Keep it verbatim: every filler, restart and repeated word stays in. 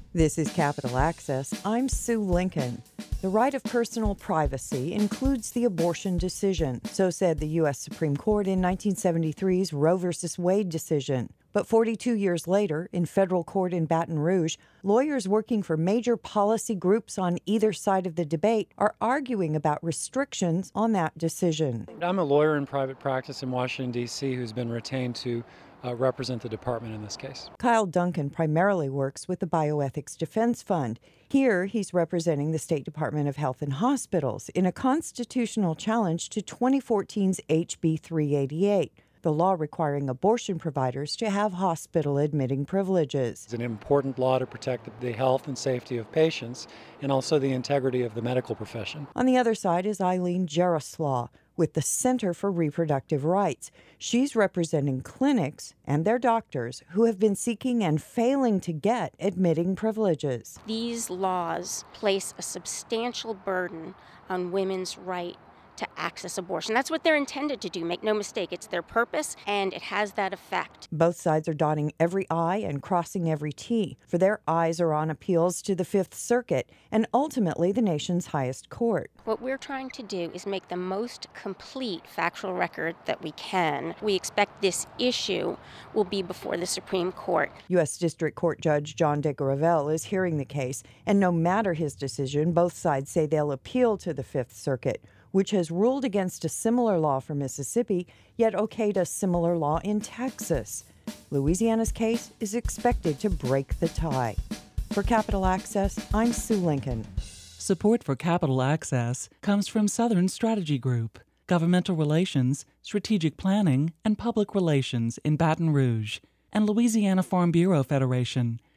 This is Capital Access. I'm Sue Lincoln. The right of personal privacy includes the abortion decision, so said the U S Supreme Court in nineteen seventy-three's Roe v. Wade decision. But forty-two years later, in federal court in Baton Rouge, lawyers working for major policy groups on either side of the debate are arguing about restrictions on that decision. I'm a lawyer in private practice in Washington, D C who's been retained to uh, represent the department in this case. Kyle Duncan primarily works with the Bioethics Defense Fund. Here, he's representing the State Department of Health and Hospitals in a constitutional challenge to twenty fourteen's H B three eighty-eight. The law requiring abortion providers to have hospital admitting privileges. It's an important law to protect the health and safety of patients and also the integrity of the medical profession. On the other side is Eileen Jarislaw with the Center for Reproductive Rights. She's representing clinics and their doctors who have been seeking and failing to get admitting privileges. These laws place a substantial burden on women's right to access abortion. That's what they're intended to do. Make no mistake, it's their purpose, and it has that effect. Both sides are dotting every I and crossing every T, for their eyes are on appeals to the Fifth Circuit and ultimately the nation's highest court. What we're trying to do is make the most complete factual record that we can. We expect this issue will be before the Supreme Court. U S District Court Judge John DeGravelle is hearing the case, and no matter his decision, both sides say they'll appeal to the Fifth Circuit, which has ruled against a similar law for Mississippi, yet okayed a similar law in Texas. Louisiana's case is expected to break the tie. For Capital Access, I'm Sue Lincoln. Support for Capital Access comes from Southern Strategy Group, Governmental Relations, Strategic Planning, and Public Relations in Baton Rouge, and Louisiana Farm Bureau Federation,